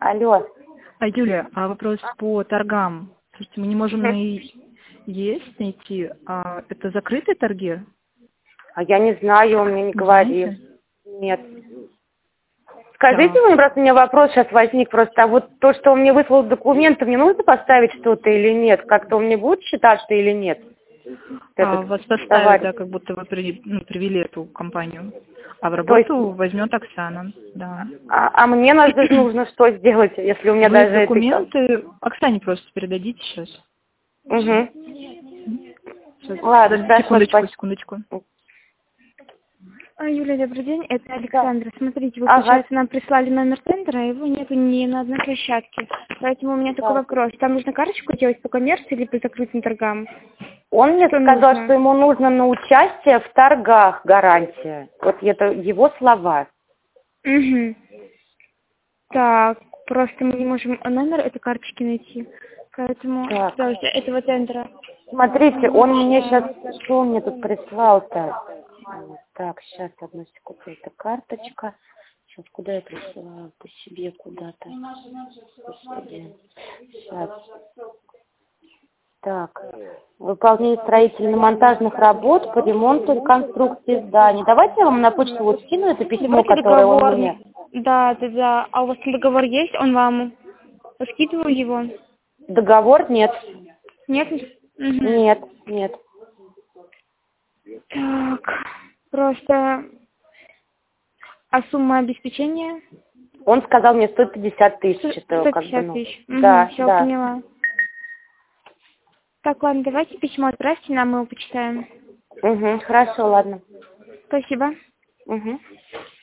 Алло. Юля, вопрос по торгам. Слушайте, мы не можем есть найти. Это закрытые торги? А я не знаю, он мне не говорил. Знаете? Нет. Скажите Так. мне, просто у меня вопрос сейчас возник. Просто вот то, что он мне выслал документы, мне нужно поставить что-то или нет? Как-то он мне будет считать, что или нет? Вас поставят, да, как будто вы привели эту компанию. А в работу возьмет Оксана, да. А мне нужно что сделать, если у меня Вы даже документы Оксане просто передадите сейчас. Угу. Сейчас. Ладно, хорошо, Секундочку. Юля, добрый день, это Александра. Смотрите, вы, получается, нам прислали номер тендера, его нету ни на одной площадке. Поэтому у меня такой вопрос. Там нужно карточку делать по коммерции или по закрытым торгам? Он мне сказал, что ему нужно на участие в торгах гарантия. Вот это его слова. Угу. Так, просто мы не можем номер этой карточки найти. Поэтому этого тендера. Смотрите, он мне сейчас... Что он мне тут прислал-то? Так, сейчас, одну секунду. Это карточка. Сейчас, куда я присылала? По себе куда-то. Господи. Сейчас. Так. Выполнение строительно-монтажных работ по ремонту и конструкции зданий. Давайте я вам на почту вот скину это письмо, которое он мне... Да. А у вас договор есть? Он вам скидывал его? Договор нет. Нет? Угу. Нет. Так, просто... А сумма обеспечения? Он сказал мне 150 тысяч. 150 тысяч. Да, все, поняла. Так, ладно, давайте письмо отправьте нам, мы его почитаем. Угу, хорошо, ладно. Спасибо. Угу.